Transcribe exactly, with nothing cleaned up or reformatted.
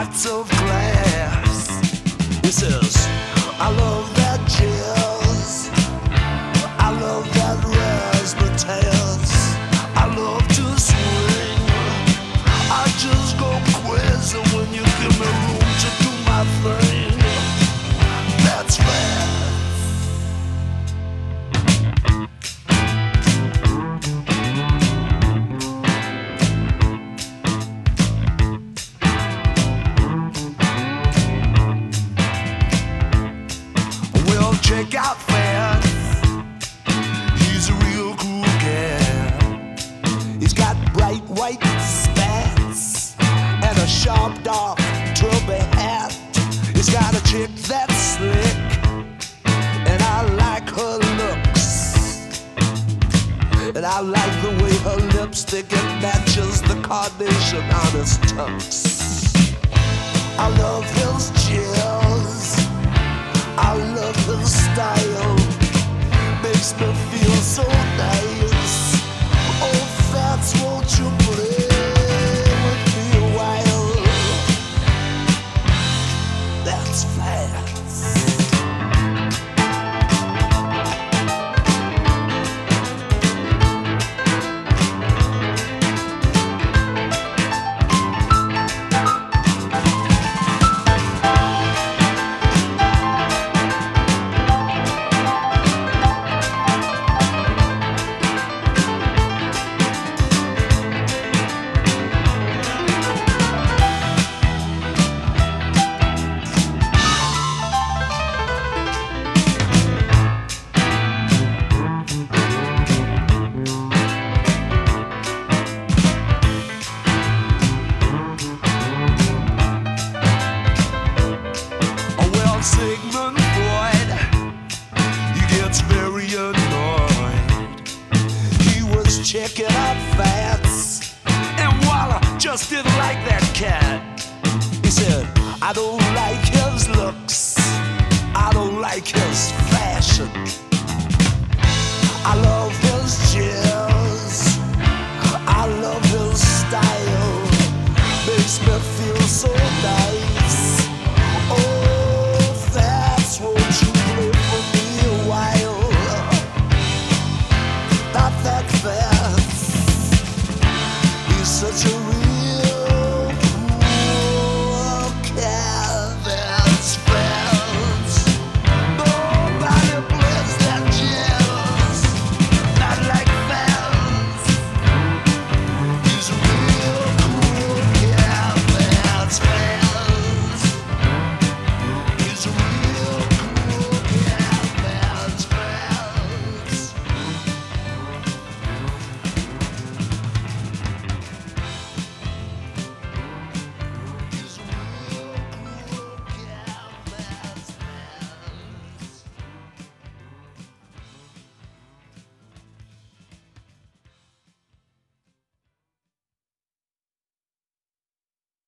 pots of glass. He says, I love that jazz, I love that razzmatazz, I love to swing, I just go crazy when you give me room to do my thing. That's fast. Check out Fats, he's a real cool cat. He's got bright white spats and a sharp dark tubby hat. He's got a chick that's slick, and I like her looks, and I like the way her lipstick it matches the carnation on his tux. I love his jazz, I love his style, makes me feel so nice. Oh, Fats, won't you play with me a while? That's Fats. Sigmund Freud, he gets very annoyed. He was checking out Fats, and voila, just didn't like that cat. He said, I don't like his looks, I don't like his fashion,